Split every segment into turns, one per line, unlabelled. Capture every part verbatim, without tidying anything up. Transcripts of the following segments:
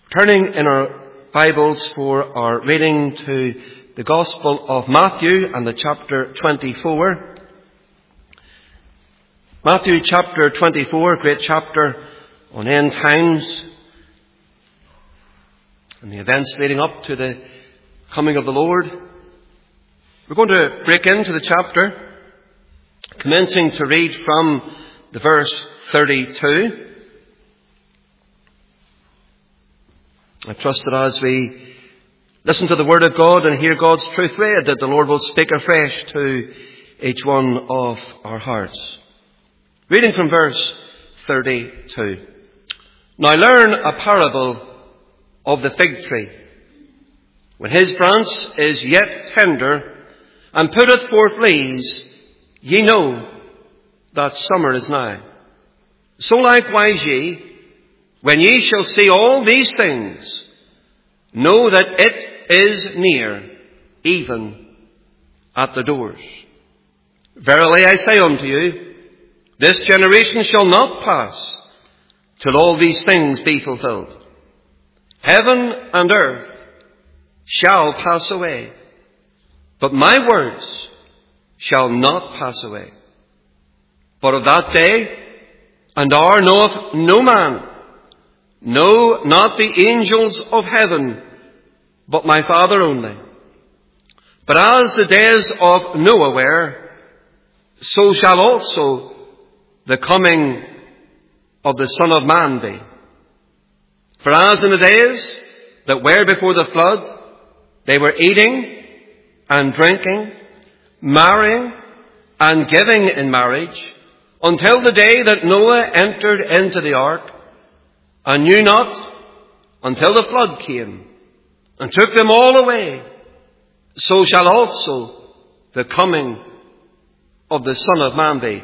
Turning in our Bibles for our reading to the Gospel of Matthew and the chapter twenty-four. Matthew chapter twenty-four, great chapter on end times and the events leading up to the coming of the Lord. We're going to break into the chapter, commencing to read from the verse thirty-two. I trust that as we listen to the Word of God and hear God's truth read, that the Lord will speak afresh to each one of our hearts. Reading from verse thirty-two. Now learn a parable of the fig tree. When his branch is yet tender, and putteth forth leaves, ye know that summer is nigh. So likewise ye, when ye shall see all these things, know that it is near, even at the doors. Verily I say unto you, this generation shall not pass till all these things be fulfilled. Heaven and earth shall pass away, but my words shall not pass away. But of that day and hour knoweth no man, no, not the angels of heaven, but my Father only. But as the days of Noah were, so shall also the coming of the Son of Man be. For as in the days that were before the flood, they were eating and drinking, marrying and giving in marriage, until the day that Noah entered into the ark, and knew not until the flood came and took them all away, so shall also the coming of the Son of Man be.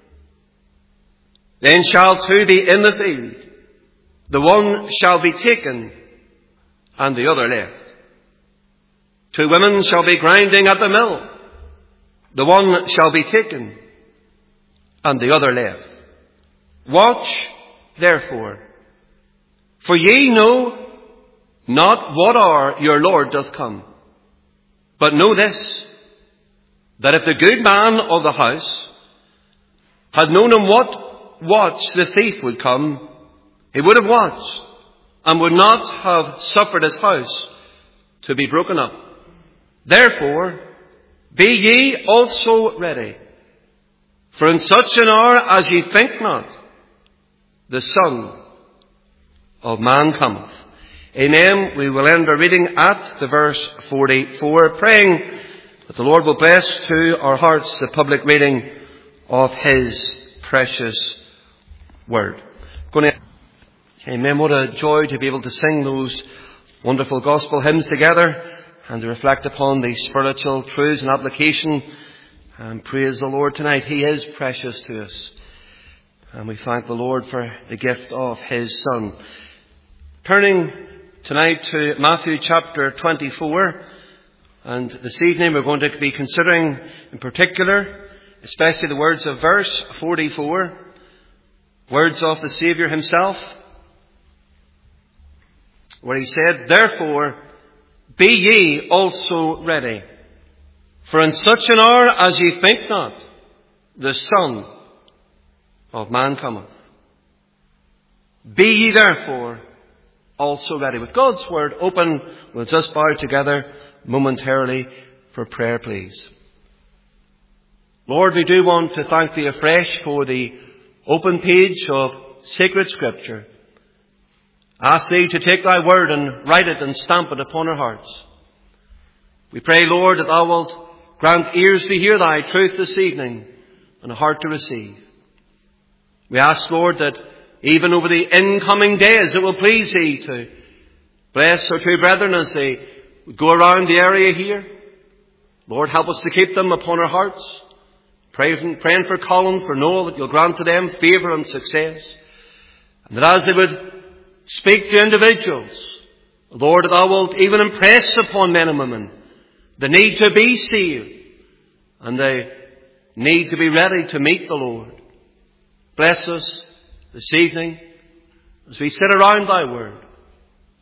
Then shall two be in the field, the one shall be taken and the other left. Two women shall be grinding at the mill, the one shall be taken and the other left. Watch therefore, for ye know not what hour your Lord doth come. But know this, that if the good man of the house had known on what watch the thief would come, he would have watched, and would not have suffered his house to be broken up. Therefore, be ye also ready, for in such an hour as ye think not, the Son of Man cometh. Amen. We will end our reading at the verse forty-four, praying that the Lord will bless to our hearts the public reading of His precious Word. Going to... Amen. What a joy to be able to sing those wonderful gospel hymns together and to reflect upon the spiritual truths and application. And praise the Lord tonight. He is precious to us. And we thank the Lord for the gift of His Son. Turning tonight to Matthew chapter twenty-four, and this evening we're going to be considering in particular, especially the words of verse forty-four, words of the Saviour Himself, where He said, Therefore be ye also ready, for in such an hour as ye think not, the Son of Man cometh. Be ye therefore also ready. With God's Word open, we'll just bow together momentarily for prayer, please. Lord, we do want to thank Thee afresh for the open page of sacred Scripture. Ask Thee to take Thy Word and write it and stamp it upon our hearts. We pray, Lord, that Thou wilt grant ears to hear Thy truth this evening and a heart to receive. We ask, Lord, that even over the incoming days it will please Thee to bless our two brethren as they go around the area here. Lord, help us to keep them upon our hearts. Praying, praying for Colin, for Noel, that You'll grant to them favour and success. And that as they would speak to individuals, Lord, that Thou wilt even impress upon men and women the need to be saved and the need to be ready to meet the Lord. Bless us this evening as we sit around Thy Word.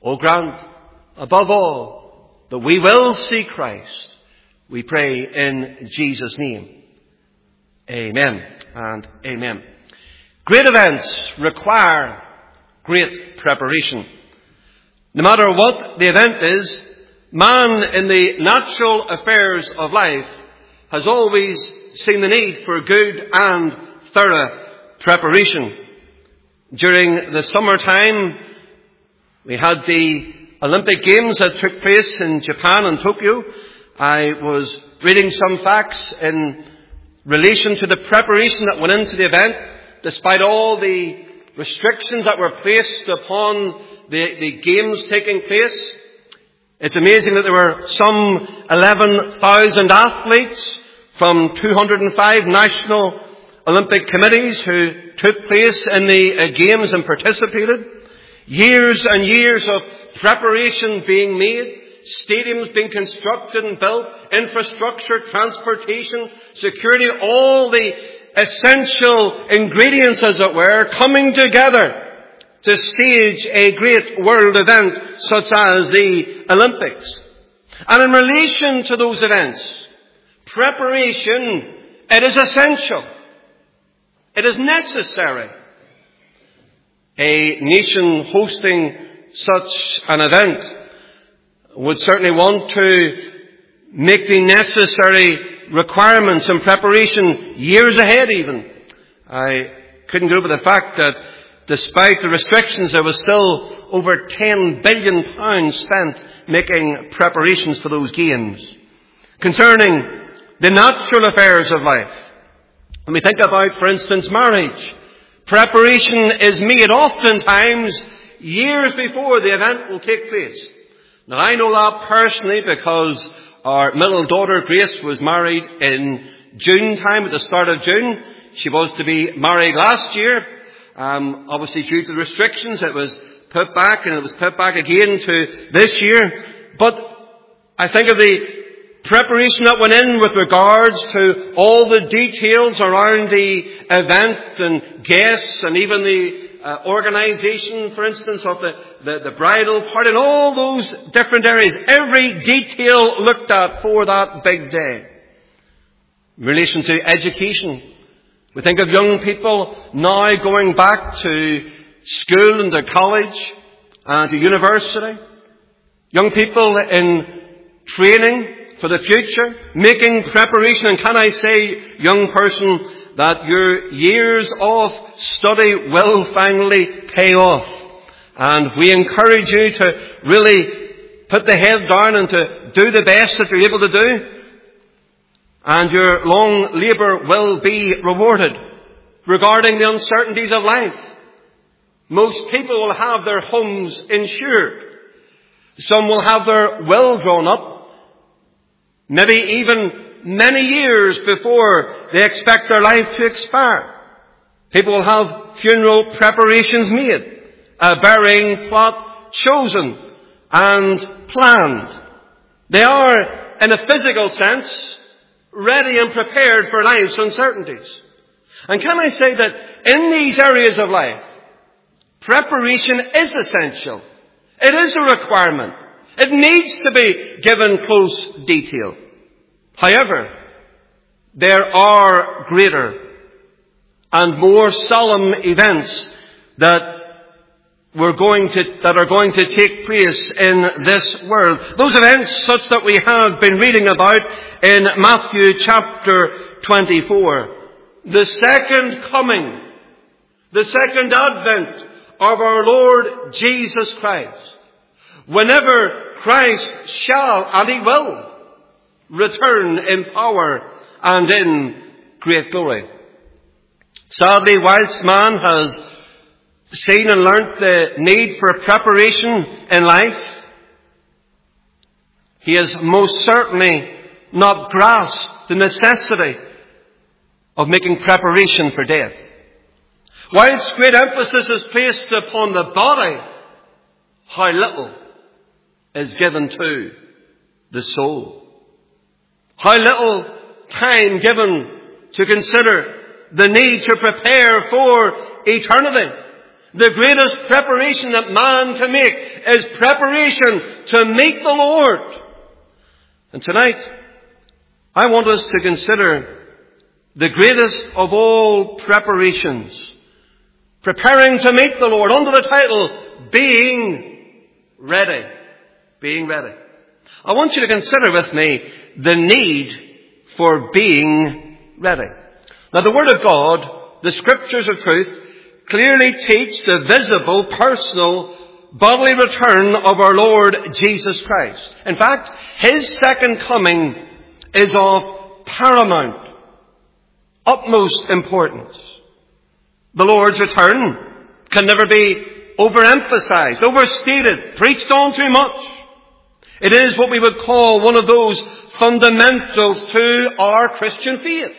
O grant, above all, that we will see Christ. We pray in Jesus' name. Amen and amen. Great events require great preparation. No matter what the event is, man in the natural affairs of life has always seen the need for good and thorough preparation. During the summertime, we had the Olympic Games that took place in Japan and Tokyo. I was reading some facts in relation to the preparation that went into the event, despite all the restrictions that were placed upon the, the games taking place. It's amazing that there were some eleven thousand athletes from two hundred five national Olympic committees who took place in the uh, games and participated. Years and years of preparation being made, stadiums being constructed and built, infrastructure, transportation, security, all the essential ingredients, as it were, coming together to stage a great world event such as the Olympics. And in relation to those events, preparation, it is essential. It is necessary. A nation hosting such an event would certainly want to make the necessary requirements and preparation years ahead even. I couldn't get over the fact that despite the restrictions, there was still over ten billion pounds spent making preparations for those games. Concerning the natural affairs of life, when we think about, for instance, marriage, preparation is made oftentimes years before the event will take place. Now, I know that personally because our middle daughter, Grace, was married in June time, at the start of June. She was to be married last year. Um, obviously, due to the restrictions, it was put back, and it was put back again to this year. But I think of the preparation that went in with regards to all the details around the event and guests and even the uh, organisation, for instance, of the, the, the bridal party and all those different areas. Every detail looked at for that big day. In relation to education, we think of young people now going back to school and to college and to university. Young people in training for the future, making preparation. And can I say, young person, that your years of study will finally pay off. And we encourage you to really put the head down and to do the best that you're able to do. And your long labour will be rewarded. Regarding the uncertainties of life, most people will have their homes insured. Some will have their will drawn up, maybe even many years before they expect their life to expire. People will have funeral preparations made, a burying plot chosen and planned. They are, in a physical sense, ready and prepared for life's uncertainties. And can I say that in these areas of life, preparation is essential. It is a requirement. It needs to be given close detail. However, there are greater and more solemn events that we're going to, that are going to take place in this world. Those events such that we have been reading about in Matthew chapter twenty-four. The second coming, the second advent of our Lord Jesus Christ. Whenever Christ shall, and He will, return in power and in great glory. Sadly, whilst man has seen and learnt the need for preparation in life, he has most certainly not grasped the necessity of making preparation for death. Whilst great emphasis is placed upon the body, how little is given to the soul. How little time given to consider the need to prepare for eternity. The greatest preparation that man can make is preparation to meet the Lord. And tonight, I want us to consider the greatest of all preparations, preparing to meet the Lord, under the title, Being Ready. Being ready. I want you to consider with me the need for being ready. Now, the Word of God, the Scriptures of truth, clearly teach the visible, personal, bodily return of our Lord Jesus Christ. In fact, His second coming is of paramount, utmost importance. The Lord's return can never be overemphasized, overstated, preached on too much. It is what we would call one of those fundamentals to our Christian faith.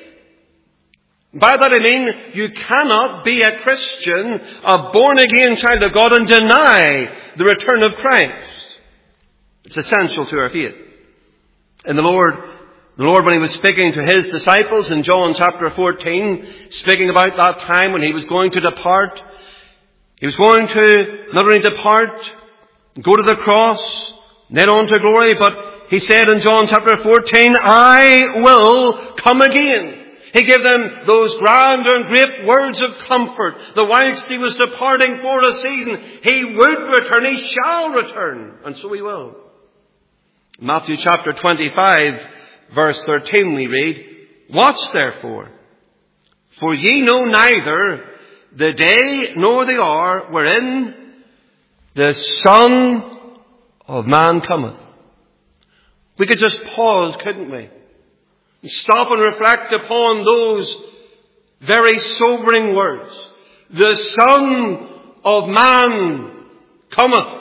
By that I mean, you cannot be a Christian, a born-again child of God, and deny the return of Christ. It's essential to our faith. And the Lord, the Lord, when He was speaking to His disciples in John chapter fourteen, speaking about that time when He was going to depart, He was going to not only depart, go to the cross, then on to glory, but He said in John chapter fourteen, I will come again. He gave them those grand and great words of comfort. The whilst He was departing for a season, He would return, He shall return, and so He will. Matthew chapter twenty-five, verse thirteen, we read, Watch therefore, for ye know neither the day nor the hour wherein the Son of Man cometh. We could just pause, couldn't we? And stop and reflect upon those very sobering words. The Son of Man cometh.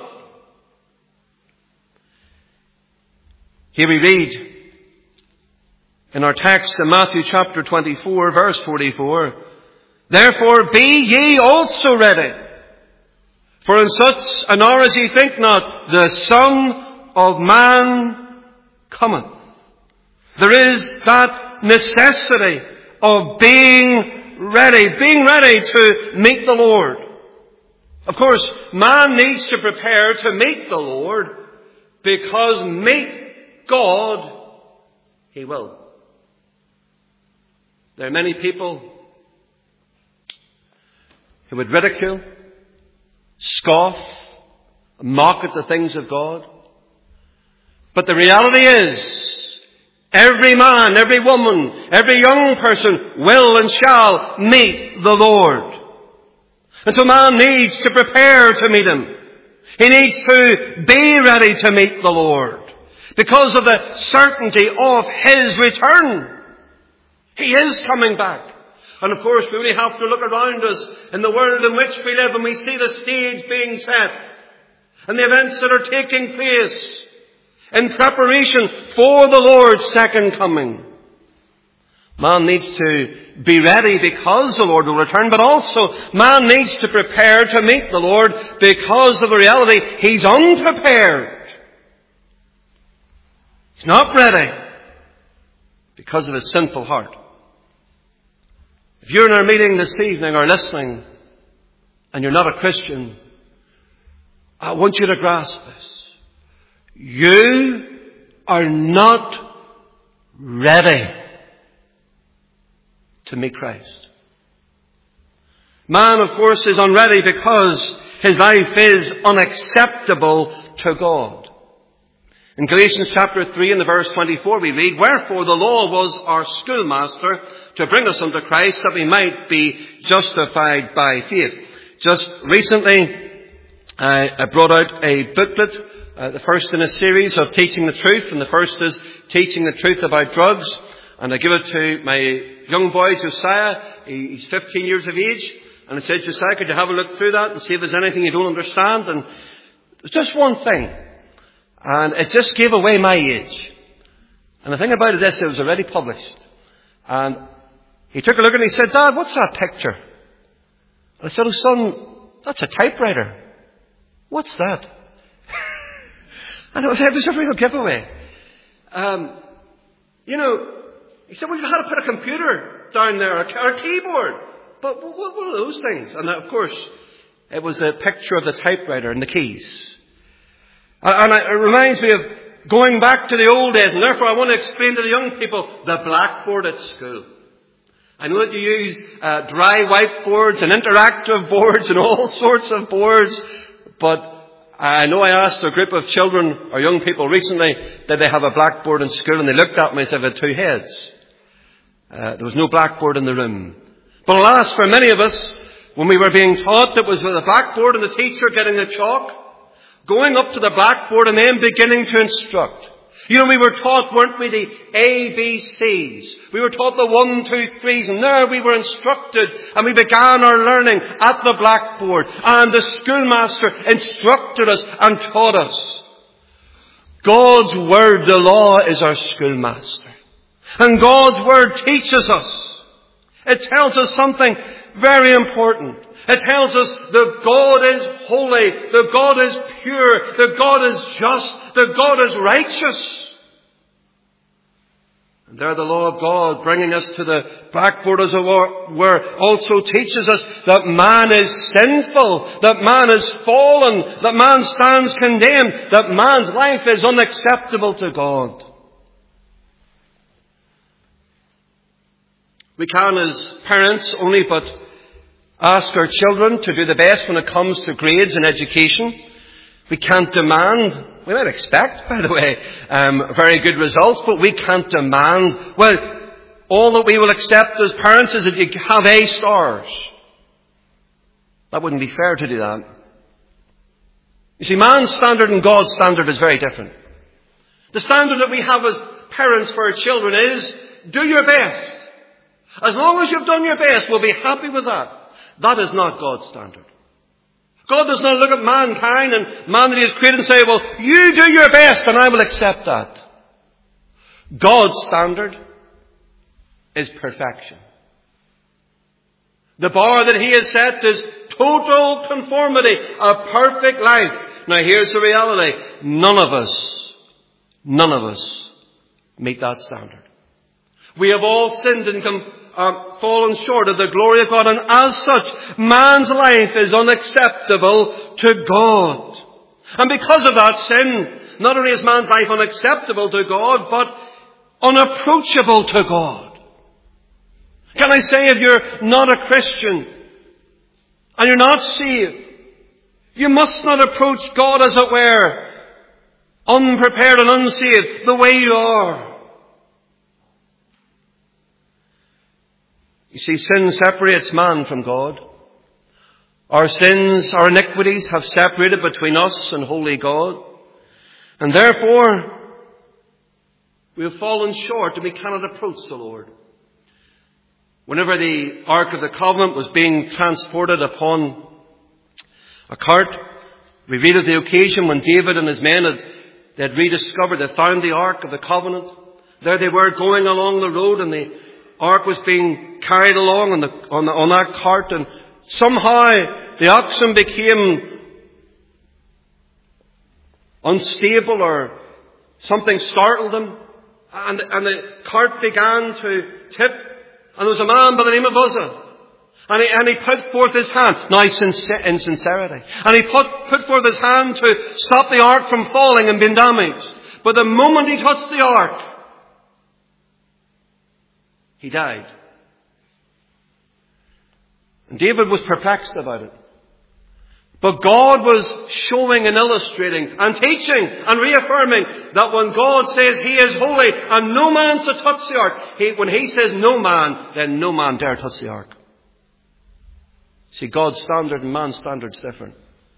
Here we read in our text in Matthew chapter twenty-four, verse forty-four, Therefore be ye also ready, for in such an hour as ye think not, the Son of Man cometh. There is that necessity of being ready, being ready to meet the Lord. Of course, man needs to prepare to meet the Lord, because meet God He will. There are many people who would ridicule, scoff, mock at the things of God. But the reality is, every man, every woman, every young person will and shall meet the Lord. And so man needs to prepare to meet Him. He needs to be ready to meet the Lord, because of the certainty of His return. He is coming back. And of course, we only have to look around us in the world in which we live, and we see the stage being set and the events that are taking place in preparation for the Lord's second coming. Man needs to be ready because the Lord will return, but also man needs to prepare to meet the Lord because of the reality he's unprepared. He's not ready because of his sinful heart. If you're in our meeting this evening or listening and you're not a Christian, I want you to grasp this. You are not ready to meet Christ. Man, of course, is unready because his life is unacceptable to God. In Galatians chapter three and the verse twenty-four we read, Wherefore the law was our schoolmaster to bring us unto Christ, that we might be justified by faith. Just recently, I, I brought out a booklet, uh, the first in a series of Teaching the Truth, and the first is Teaching the Truth About Drugs. And I give it to my young boy, Josiah. He, he's fifteen years of age. And I said, Josiah, could you have a look through that and see if there's anything you don't understand? And there's just one thing. And it just gave away my age. And the thing about it is, it was already published. And he took a look and he said, Dad, what's that picture? And I said, oh son, that's a typewriter. What's that? And it was, it was a real giveaway. Um, you know, he said, well, you had to put a computer down there, or a keyboard. But what, what are those things? And of course, It was a picture of the typewriter and the keys. And it reminds me of going back to the old days, and therefore I want to explain to the young people the blackboard at school. I know that you use uh, dry whiteboards and interactive boards and all sorts of boards, but I know I asked a group of children or young people recently, did they have a blackboard in school, and they looked at me and said, "I had two heads." Uh, there was no blackboard in the room. But alas, for many of us, when we were being taught, it was with a blackboard and the teacher getting the chalk, going up to the blackboard and then beginning to instruct. You know, we were taught, weren't we, the A B Cs. We were taught the one, two, threes, and there we were instructed, and we began our learning at the blackboard, and the schoolmaster instructed us and taught us. God's Word, the law, is our schoolmaster. And God's Word teaches us. It tells us something very important. It tells us that God is holy, that God is pure, that God is just, that God is righteous. And there the law of God, bringing us to the blackboard as it were, also teaches us that man is sinful, that man is fallen, that man stands condemned, that man's life is unacceptable to God. We can, as parents, only but ask our children to do the best when it comes to grades and education. We can't demand, we might expect, by the way, um, very good results, but we can't demand, well, all that we will accept as parents is that you have A stars. That wouldn't be fair to do that. You see, man's standard and God's standard is very different. The standard that we have as parents for our children is, do your best. As long as you've done your best, we'll be happy with that. That is not God's standard. God does not look at mankind and man that He has created and say, well, you do your best and I will accept that. God's standard is perfection. The bar that He has set is total conformity, a perfect life. Now here's the reality. None of us, none of us meet that standard. We have all sinned and come Uh, fallen short of the glory of God, and as such, man's life is unacceptable to God. And because of that sin, not only is man's life unacceptable to God, but unapproachable to God. Can I say, if you're not a Christian and you're not saved, you must not approach God, as it were, unprepared and unsaved, the way you are. You see, sin separates man from God. Our sins, our iniquities have separated between us and holy God. And therefore, we have fallen short and we cannot approach the Lord. Whenever the Ark of the Covenant was being transported upon a cart, we read of the occasion when David and his men had, they had rediscovered, they found the Ark of the Covenant. There they were going along the road, and the Ark was being carried along on, the, on, the, on that cart, and somehow the oxen became unstable, or something startled them, and, and the cart began to tip, and there was a man by the name of Uzzah, and he, and he put forth his hand, now in sincerity, and he put, put forth his hand to stop the Ark from falling and being damaged. But the moment he touched the Ark, he died. And David was perplexed about it. But God was showing and illustrating and teaching and reaffirming that when God says He is holy and no man to touch the Ark, he, when He says no man, then no man dare touch the Ark. See, God's standard and man's standard is different.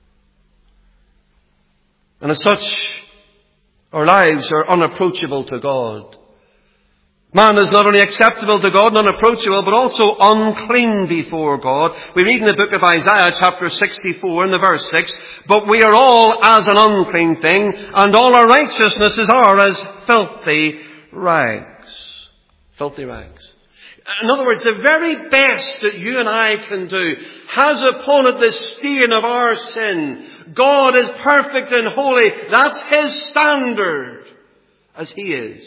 And as such, our lives are unapproachable to God. Man is not only acceptable to God and unapproachable, but also unclean before God. We read in the book of Isaiah, chapter sixty-four, in the verse six, but we are all as an unclean thing, and all our righteousnesses are as filthy rags. Filthy rags. In other words, the very best that you and I can do has upon it the stain of our sin. God is perfect and holy. That's His standard, as He is.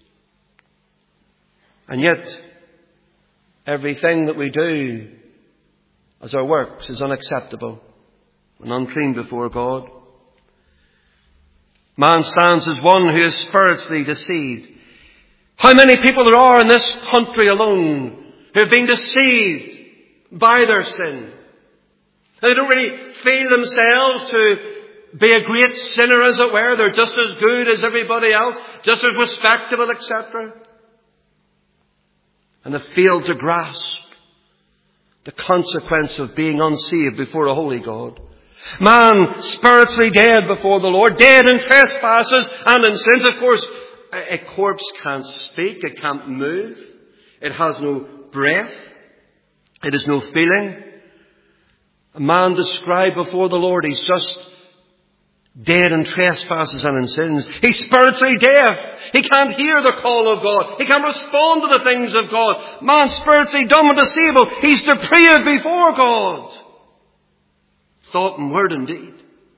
And yet, everything that we do as our works is unacceptable and unclean before God. Man stands as one who is spiritually deceived. How many people there are in this country alone who have been deceived by their sin. They don't really feel themselves to be a great sinner, as it were. They're just as good as everybody else, just as respectable, et cetera. And they fail to grasp the consequence of being unsaved before a holy God. Man spiritually dead before the Lord, dead in trespasses and in sins. Of course, a corpse can't speak, it can't move, it has no breath, it has no feeling. A man described before the Lord, he's just dead in trespasses and in sins. He's spiritually deaf. He can't hear the call of God. He can't respond to the things of God. Man spiritually dumb and disabled. He's depraved before God. Thought and word and deed.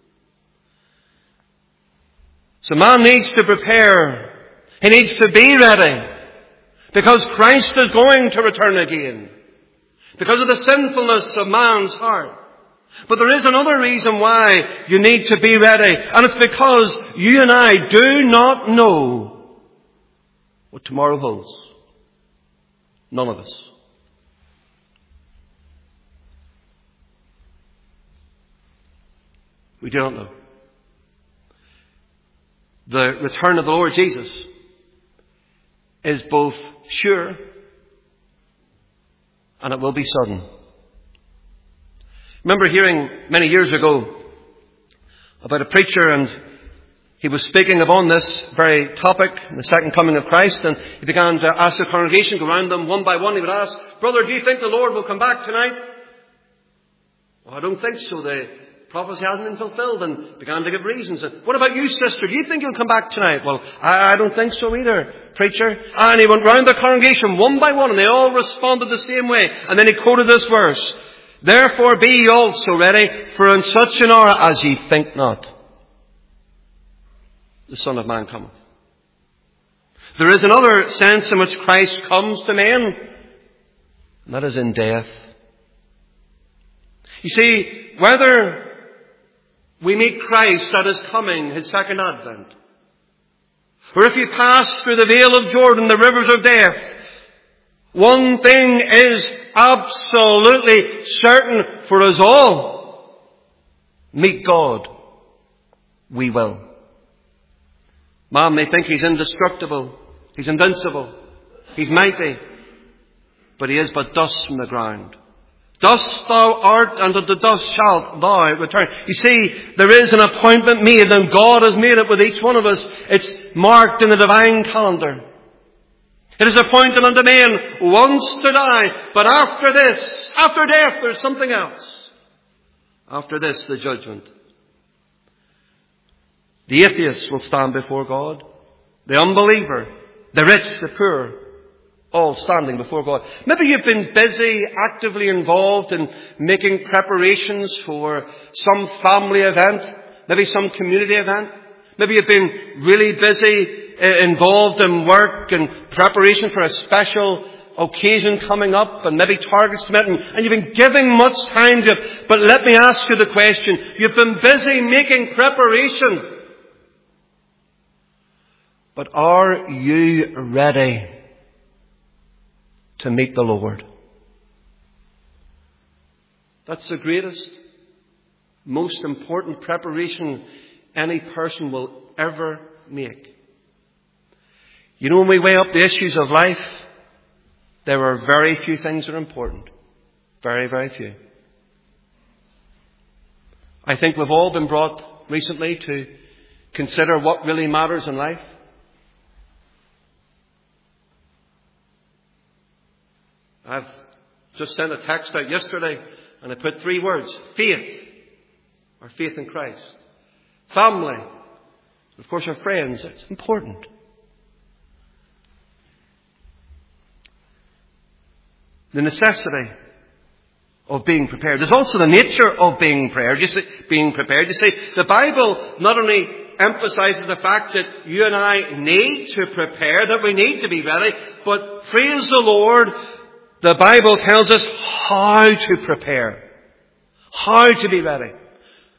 So man needs to prepare. He needs to be ready. Because Christ is going to return again. Because of the sinfulness of man's heart. But there is another reason why you need to be ready. And it's because you and I do not know what tomorrow holds. None of us. We do not know. The return of the Lord Jesus is both sure and it will be sudden. I remember hearing many years ago about a preacher, and he was speaking upon this very topic, the second coming of Christ, and he began to ask the congregation, go around them one by one. He would ask, "Brother, do you think the Lord will come back tonight?" "Well, I don't think so. The prophecy hasn't been fulfilled," and began to give reasons. And, "What about you, sister? Do you think he'll come back tonight?" "Well, I, I don't think so either, preacher." And he went round the congregation one by one, and they all responded the same way. And then he quoted this verse, "Therefore be ye also ready, for in such an hour as ye think not, the Son of Man cometh." There is another sense in which Christ comes to men, and that is in death. You see, whether we meet Christ at His coming, His second advent, or if you pass through the vale of Jordan, the rivers of death, one thing is absolutely certain for us all. Meet God. We will. Man may think he's indestructible. He's invincible. He's mighty. But he is but dust from the ground. Dust thou art, and unto dust shalt thou return. You see, there is an appointment made, and God has made it with each one of us. It's marked in the divine calendar. It is appointed unto men once to die, but after this, after death, there's something else. After this, the judgment. The atheist will stand before God. The unbeliever, the rich, the poor, all standing before God. Maybe you've been busy, actively involved in making preparations for some family event, maybe some community event. Maybe you've been really busy involved in work and preparation for a special occasion coming up, and maybe targets to meet, and, and you've been giving much time to it. But let me ask you the question. You've been busy making preparation. But are you ready to meet the Lord? That's the greatest, most important preparation any person will ever make. You know, when we weigh up the issues of life, there are very few things that are important. Very, very few. I think we've all been brought recently to consider what really matters in life. I've just sent a text out yesterday, and I put three words: faith, or faith in Christ. Family. Of course, our friends. It's important. The necessity of being prepared. There's also the nature of being prepared. You see, being prepared. You see, the Bible not only emphasizes the fact that you and I need to prepare, that we need to be ready, but praise the Lord, the Bible tells us how to prepare. How to be ready.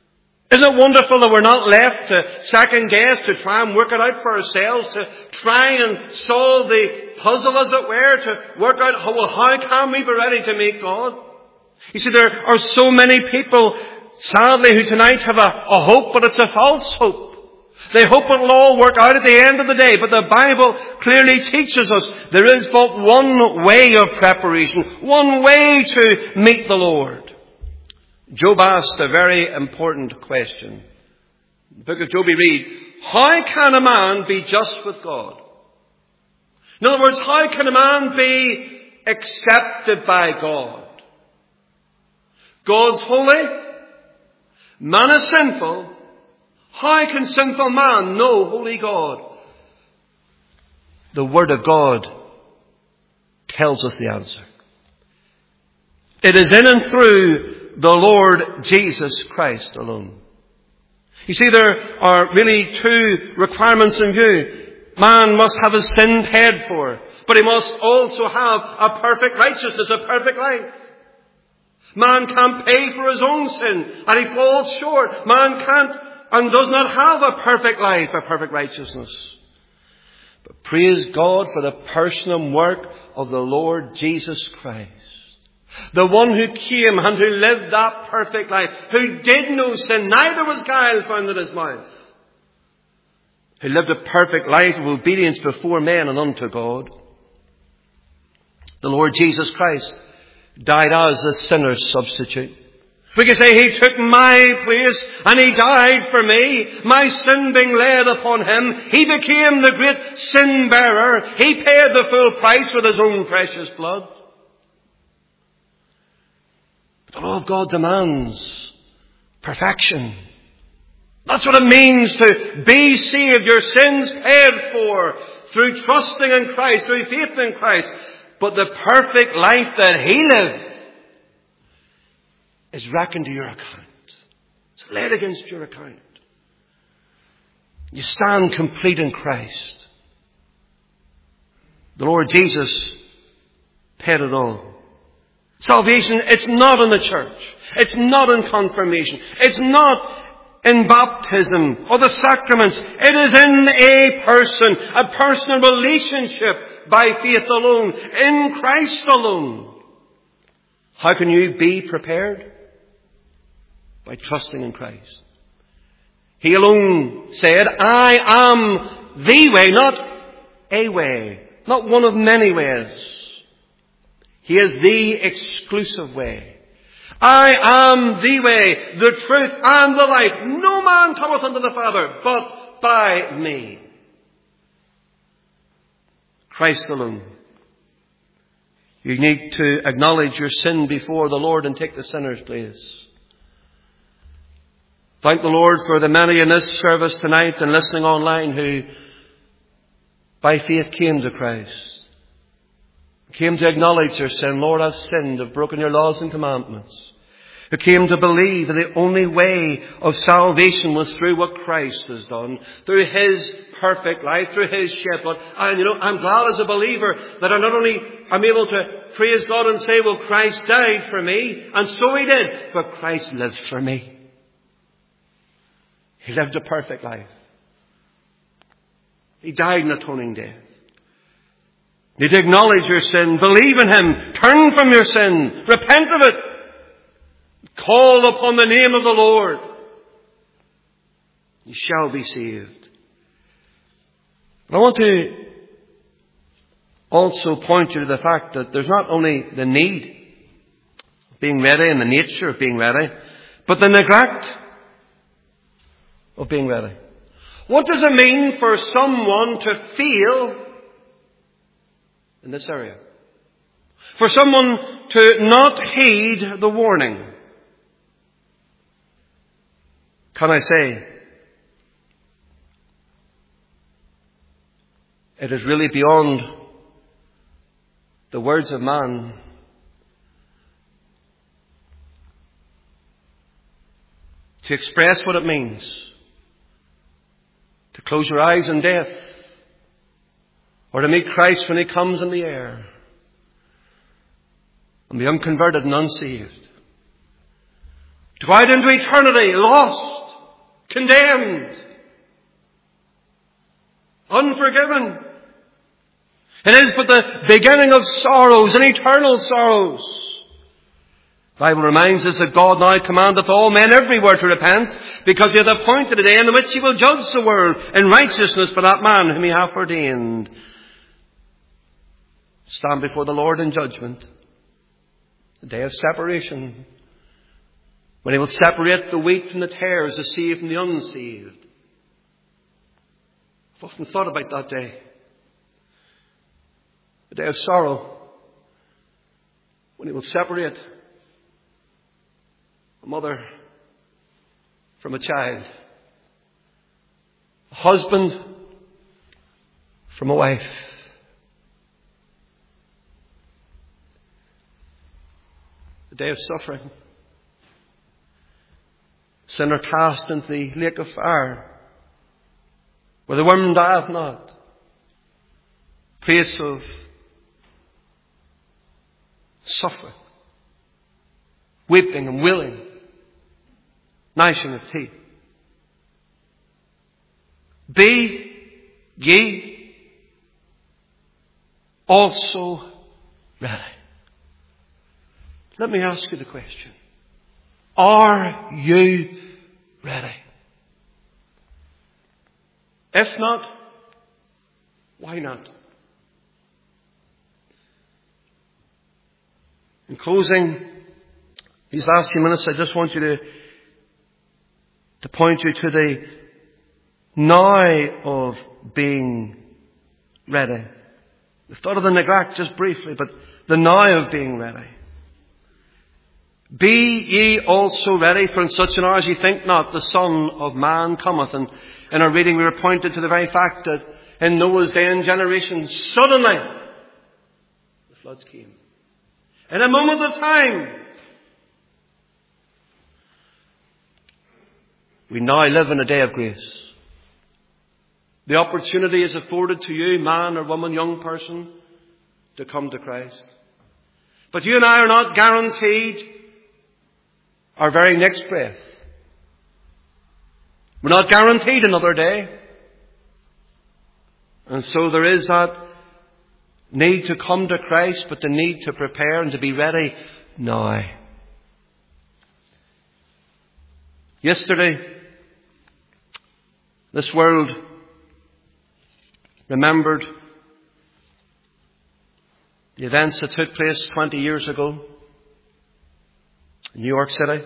Isn't it wonderful that we're not left to second guess, to try and work it out for ourselves, to try and solve the puzzle, as it were, to work out, how, well, how can we be ready to meet God? You see, there are so many people, sadly, who tonight have a, a hope, but it's a false hope. They hope it'll all work out at the end of the day, but the Bible clearly teaches us there is but one way of preparation, one way to meet the Lord. Job asked a very important question. In the book of Job we read, how can a man be just with God? In other words, how can a man be accepted by God? God's holy, man is sinful. How can sinful man know holy God? The Word of God tells us the answer. It is in and through the Lord Jesus Christ alone. You see, there are really two requirements in view. Man must have his sin paid for, but he must also have a perfect righteousness, a perfect life. Man can't pay for his own sin, and he falls short. Man can't and does not have a perfect life, a perfect righteousness. But praise God for the person and work of the Lord Jesus Christ. The one who came and who lived that perfect life, who did no sin, neither was guile found in his mouth. Who lived a perfect life of obedience before men and unto God. The Lord Jesus Christ died as a sinner's substitute. We can say he took my place and he died for me. My sin being laid upon him, he became the great sin bearer. He paid the full price with his own precious blood. But the law of God demands perfection. That's what it means to be saved. Your sins paid for through trusting in Christ, through faith in Christ. But the perfect life that he lived is reckoned to your account. It's laid against your account. You stand complete in Christ. The Lord Jesus paid it all. Salvation, it's not in the church. It's not in confirmation. It's not in baptism or the sacraments. It is in a person, a personal relationship by faith alone, in Christ alone. How can you be prepared? By trusting in Christ. He alone said, I am the way, not a way, not one of many ways. He is the exclusive way. I am the way, the truth, and the life. No man cometh unto the Father but by me. Christ alone. You need to acknowledge your sin before the Lord and take the sinner's place. Thank the Lord for the many in this service tonight and listening online who by faith came to Christ. Came to acknowledge their sin. Lord, I've sinned. I've broken your laws and commandments. Who came to believe that the only way of salvation was through what Christ has done. Through his perfect life, through his shed blood. And you know, I'm glad as a believer that I not only am able to praise God and say, well, Christ died for me. And so he did. But Christ lived for me. He lived a perfect life. He died an atoning death. You need to acknowledge your sin. Believe in him. Turn from your sin. Repent of it. Call upon the name of the Lord. You shall be saved. But I want to also point you to the fact that there's not only the need of being ready and the nature of being ready, but the neglect of being ready. What does it mean for someone to fail in this area? For someone to not heed the warning? Can I say, it is really beyond the words of man to express what it means to close your eyes in death, or to meet Christ when he comes in the air, and be unconverted and unsaved. To go out into eternity lost, condemned, unforgiven. It is but the beginning of sorrows and eternal sorrows. The Bible reminds us that God now commandeth all men everywhere to repent, because he hath appointed a day in which he will judge the world in righteousness by that man whom he hath ordained. Stand before the Lord in judgment. The day of separation. When he will separate the wheat from the tares, the saved from the unsaved. I've often thought about that day. The day of sorrow. When he will separate a mother from a child. A husband from a wife. The day of suffering. Sinner cast into the lake of fire, where the worm dieth not. Place of suffering, weeping and wailing, gnashing of teeth. Be ye also ready. Let me ask you the question. Are you ready? If not, why not? In closing, these last few minutes, I just want you to, to point you to the now of being ready. We thought of the neglect just briefly, but the now of being ready. Be ye also ready, for in such an hour as ye think not, the Son of Man cometh. And in our reading we were pointed to the very fact that in Noah's day and generation, suddenly the floods came. In a moment of time. We now live in a day of grace. The opportunity is afforded to you, man or woman, young person, to come to Christ. But you and I are not guaranteed our very next breath. We're not guaranteed another day. And so there is that need to come to Christ, but the need to prepare and to be ready now. Yesterday, this world remembered the events that took place twenty years ago in New York City.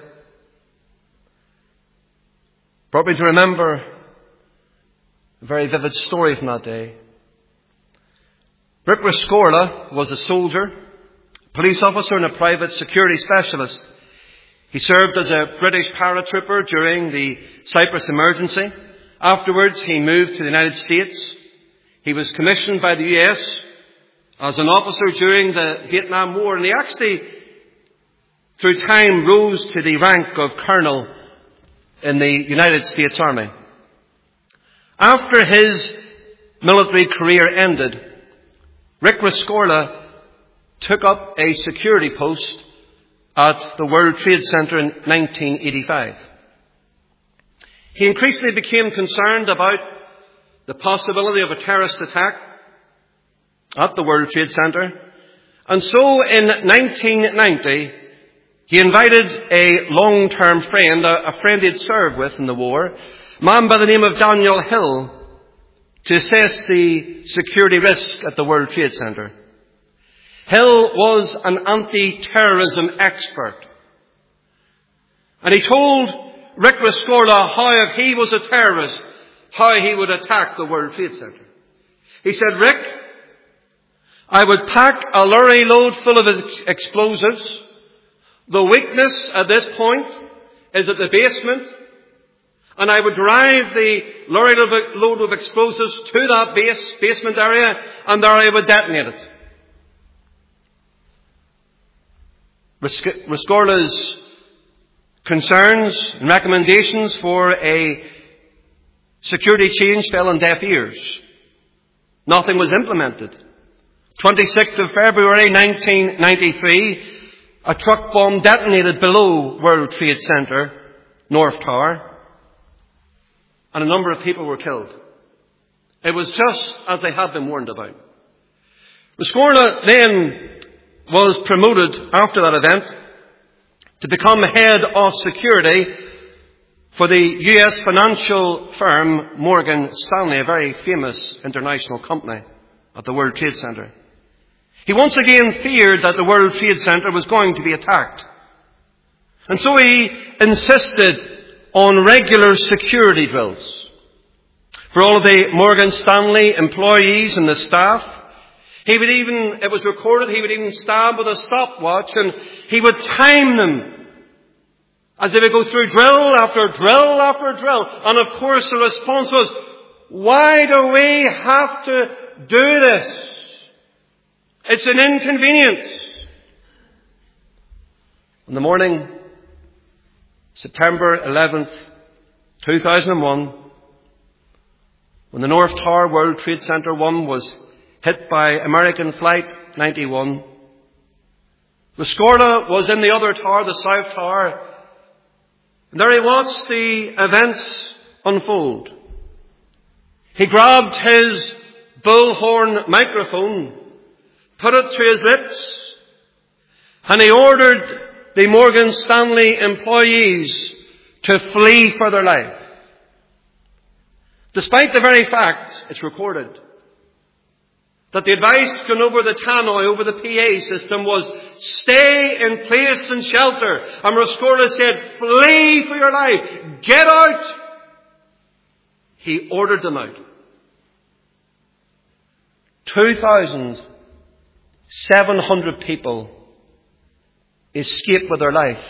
Brought me to remember a very vivid story from that day. Rick Rescorla was a soldier, police officer and a private security specialist. He served as a British paratrooper during the Cyprus emergency. Afterwards, he moved to the United States. He was commissioned by the U S as an officer during the Vietnam War, and he actually, through time, rose to the rank of colonel in the United States Army. After his military career ended, Rick Rescorla took up a security post at the World Trade Center in nineteen eighty-five. He increasingly became concerned about the possibility of a terrorist attack at the World Trade Center. And so in nineteen ninety, he invited a long-term friend, a friend he had served with in the war, a man by the name of Daniel Hill, to assess the security risk at the World Trade Center. Hill was an anti-terrorism expert. And he told Rick Rescorla how, if he was a terrorist, how he would attack the World Trade Center. He said, Rick, I would pack a lorry load full of explosives. The weakness at this point is at the basement. And I would drive the lorry load of explosives to that base, basement area, and there I would detonate it. Rescorla's concerns and recommendations for a security change fell on deaf ears. Nothing was implemented. twenty-sixth of February nineteen ninety-three, a truck bomb detonated below World Trade Center, North Tower. and a number of people were killed. It was just as they had been warned about. Rescorla then was promoted after that event to become head of security for the U S financial firm Morgan Stanley, a very famous international company at the World Trade Center. He once again feared that the World Trade Center was going to be attacked. And so he insisted on regular security drills for all of the Morgan Stanley employees and the staff. He would even, it was recorded, he would even stand with a stopwatch and he would time them as they would go through drill after drill after drill. And of course the response was, why do we have to do this? It's an inconvenience. On the morning, September eleventh, two thousand one, when the North Tower World Trade Center one was hit by American Flight ninety-one, Rescorla was in the other tower, the South Tower, and there he watched the events unfold. He grabbed his bullhorn microphone, put it to his lips, and he ordered the Morgan Stanley employees to flee for their life. Despite the very fact, it's recorded, that the advice going over the tannoy, over the P A system was, stay in place and shelter. And Rescorla said, flee for your life. Get out. He ordered them out. two thousand seven hundred people escaped with their life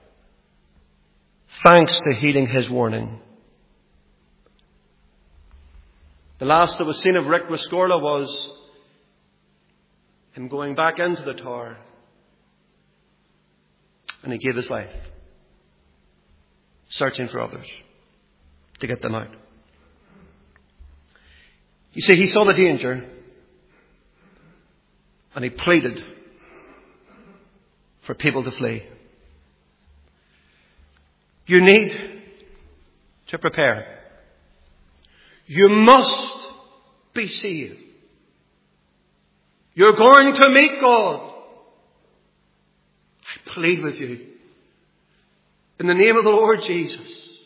thanks to heeding his warning. The last that was seen of Rick Rescorla was him going back into the tower, and he gave his life searching for others to get them out. You see, he saw the danger and he pleaded for people to flee. You need to prepare. You must be saved. You're going to meet God. I plead with you, in the name of the Lord Jesus,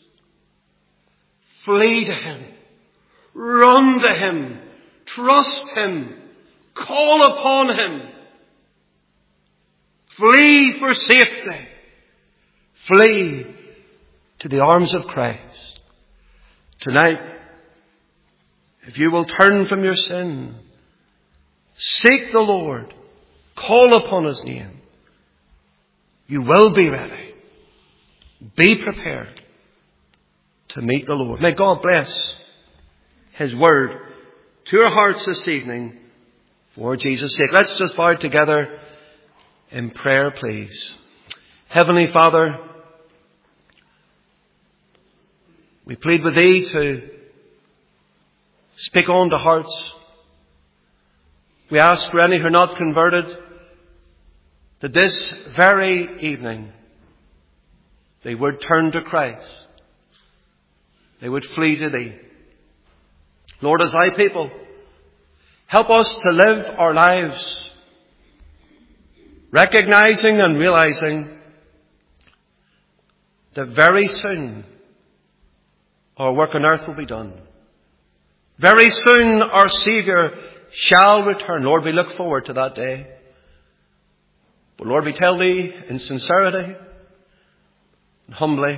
flee to Him. Run to Him. Trust Him. Call upon Him. Flee for safety. Flee to the arms of Christ. Tonight, if you will turn from your sin, seek the Lord, call upon His name, you will be ready. Be prepared to meet the Lord. May God bless His word to our hearts this evening for Jesus' sake. Let's just bow together in prayer, please. Heavenly Father, we plead with Thee to speak on to hearts. We ask for any who are not converted that this very evening they would turn to Christ. They would flee to Thee. Lord, as Thy people, help us to live our lives recognizing and realizing that very soon our work on earth will be done. Very soon our Saviour shall return. Lord, we look forward to that day. But Lord, we tell Thee in sincerity and humbly,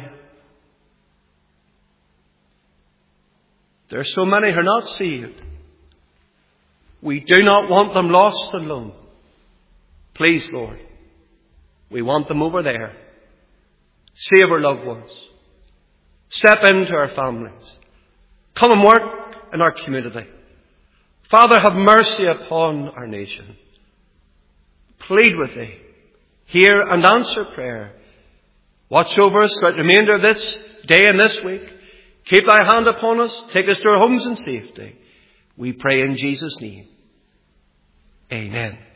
there are so many who are not saved. We do not want them lost and alone. Please, Lord, we want them over there. Save our loved ones. Step into our families. Come and work in our community. Father, have mercy upon our nation. Plead with Thee. Hear and answer prayer. Watch over us throughout the remainder of this day and this week. Keep Thy hand upon us. Take us to our homes in safety. We pray in Jesus' name. Amen.